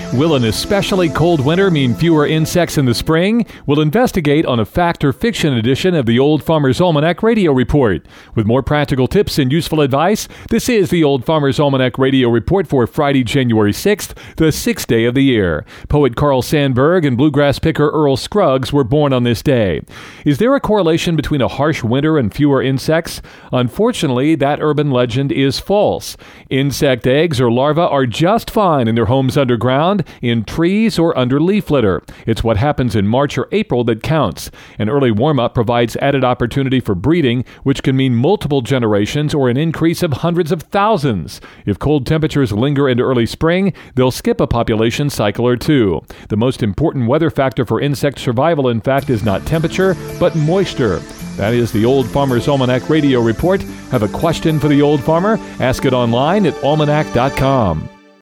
Will an especially cold winter mean fewer insects in the spring? We'll investigate on a fact or fiction edition of the Old Farmer's Almanac Radio Report. With more practical tips and useful advice, this is the Old Farmer's Almanac Radio Report for Friday, January 6th, the sixth day of the year. Poet Carl Sandburg and bluegrass picker Earl Scruggs were born on this day. Is there a correlation between a harsh winter and fewer insects? Unfortunately, that urban legend is false. Insect eggs or larvae are just fine in their homes underground, in trees, or under leaf litter. It's what happens in March or April that counts. An early warm-up provides added opportunity for breeding, which can mean multiple generations or an increase of hundreds of thousands. If cold temperatures linger into early spring, they'll skip a population cycle or two. The most important weather factor for insect survival, in fact, is not temperature, but moisture. That is the Old Farmer's Almanac Radio Report. Have a question for the Old Farmer? Ask it online at almanac.com.